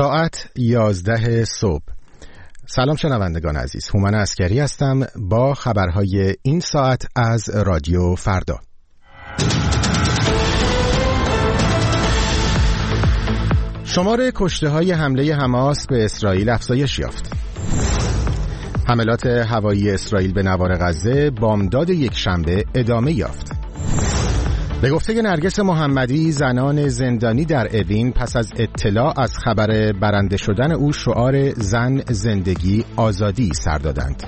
ساعت 11 صبح. سلام شنوندگان عزیز، هومن عسکری هستم با خبرهای این ساعت از رادیو فردا. شمار کشته‌های حمله حماس به اسرائیل افزایش یافت. حملات هوایی اسرائیل به نوار غزه بامداد یکشنبه ادامه یافت. به گفته نرگس محمدی، زنان زندانی در اوین پس از اطلاع از خبر برنده شدن او شعار زن، زندگی، آزادی سر دادند.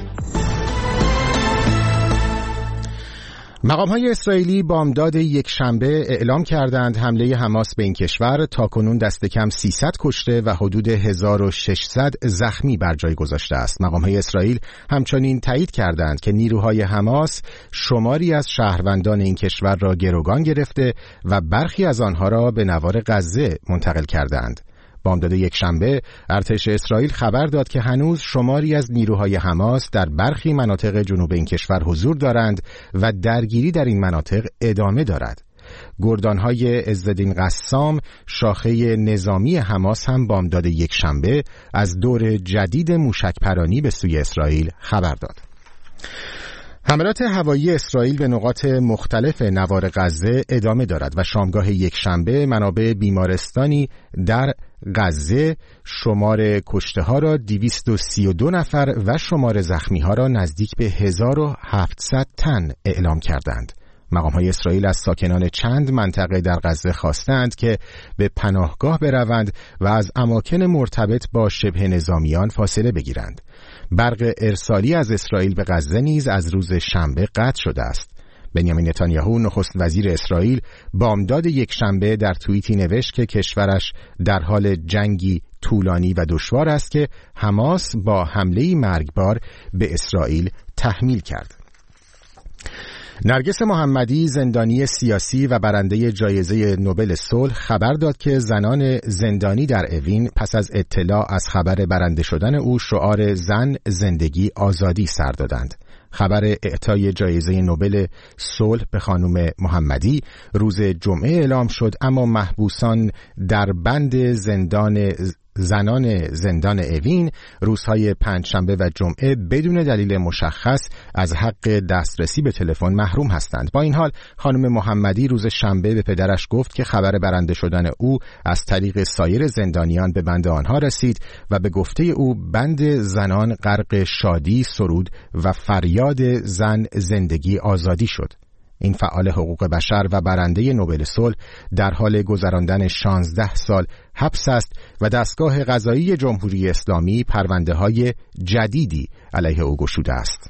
مقام‌های اسرائیلی بامداد یکشنبه اعلام کردند حمله حماس به این کشور تاکنون دست کم 300 کشته و حدود 1600 زخمی بر جای گذاشته است. مقام‌های اسرائیل همچنین تایید کردند که نیروهای حماس شماری از شهروندان این کشور را گروگان گرفته و برخی از آنها را به نوار غزه منتقل کردند. بامداد یکشنبه ارتش اسرائیل خبر داد که هنوز شماری از نیروهای حماس در برخی مناطق جنوب این کشور حضور دارند و درگیری در این مناطق ادامه دارد. گردانهای عزالدین قسام، شاخه نظامی حماس، هم بامداد یکشنبه از دور جدید موشکپرانی به سوی اسرائیل خبر داد. حملات هوایی اسرائیل به نقاط مختلف نوار غزه ادامه دارد و شامگاه یکشنبه منابع بیمارستانی در غزه شمار کشته ها را 232 نفر و شمار زخمی ها را نزدیک به 1700 تن اعلام کردند. مقام‌های اسرائیل از ساکنان چند منطقه در غزه خواستند که به پناهگاه بروند و از اماکن مرتبط با شبه نظامیان فاصله بگیرند. برق ارسالی از اسرائیل به غزه نیز از روز شنبه قطع شده است. بنیامین نتانیاهو نخست وزیر اسرائیل بامداد یکشنبه در توییتی نوشت که کشورش در حال جنگی طولانی و دشوار است که حماس با حمله‌ای مرگبار به اسرائیل تحمیل کرد. نرگس محمدی، زندانی سیاسی و برنده جایزه نوبل صلح، خبر داد که زنان زندانی در اوین پس از اطلاع از خبر برنده شدن او شعار زن، زندگی، آزادی سر دادند. خبر اعطای جایزه نوبل صلح به خانم محمدی روز جمعه اعلام شد، اما محبوسان در بند زنان زندان اوین روزهای پنجشنبه و جمعه بدون دلیل مشخص از حق دسترسی به تلفن محروم هستند. با این حال خانم محمدی روز شنبه به پدرش گفت که خبر برنده شدن او از طریق سایر زندانیان به بند آنها رسید و به گفته او بند زنان غرق شادی، سرود و فریاد زن، زندگی، آزادی شد. این فعال حقوق بشر و برنده نوبل صلح در حال گذراندن 16 سال حبس است و دستگاه قضایی جمهوری اسلامی پرونده‌های جدیدی علیه او گشوده است.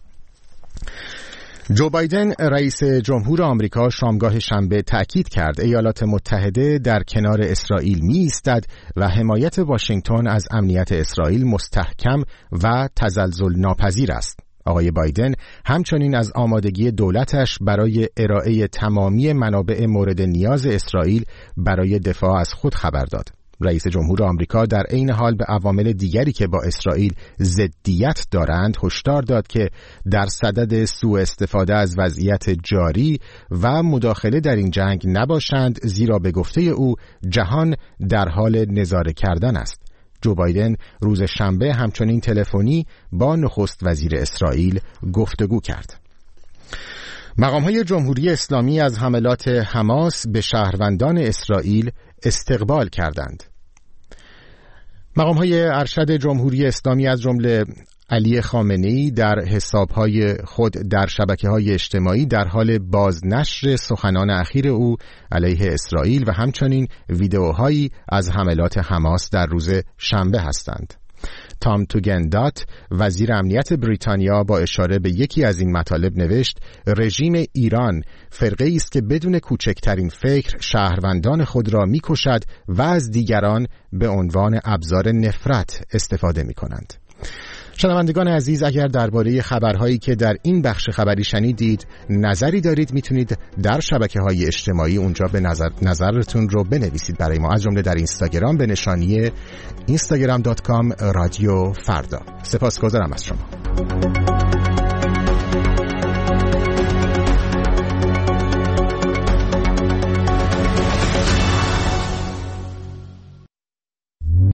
جو بایدن رئیس جمهور آمریکا شامگاه شنبه تأکید کرد ایالات متحده در کنار اسرائیل می‌ایستد و حمایت واشنگتن از امنیت اسرائیل مستحکم و تزلزل ناپذیر است. آقای بایدن همچنین از آمادگی دولتش برای ارائه تمامی منابع مورد نیاز اسرائیل برای دفاع از خود خبر داد. رئیس جمهور آمریکا در عین حال به عوامل دیگری که با اسرائیل ضدیت دارند هشدار داد که در صدد سوء استفاده از وضعیت جاری و مداخله در این جنگ نباشند، زیرا به گفته او جهان در حال نظاره کردن است. جو بایدن روز شنبه همچنین تلفنی با نخست وزیر اسرائیل گفتگو کرد. مقام‌های جمهوری اسلامی از حملات حماس به شهروندان اسرائیل استقبال کردند. مقام‌های ارشد جمهوری اسلامی از جمله علی خامنه‌ای در حساب‌های خود در شبکه‌های اجتماعی در حال بازنشر سخنان اخیر او علیه اسرائیل و همچنین ویدئوهایی از حملات حماس در روز شنبه هستند. تام توگندات وزیر امنیت بریتانیا با اشاره به یکی از این مطالب نوشت: رژیم ایران فرقه‌ای است که بدون کوچکترین فکر شهروندان خود را می‌کشد و از دیگران به عنوان ابزار نفرت استفاده می‌کنند. شنوندگان عزیز، اگر درباره خبرهایی که در این بخش خبری شنیدید نظری دارید میتونید در شبکه‌های اجتماعی اونجا به نظرتون رو بنویسید برای ما، از جمله در اینستاگرام به نشانی instagram.com رادیو فردا. سپاسگزارم از شما.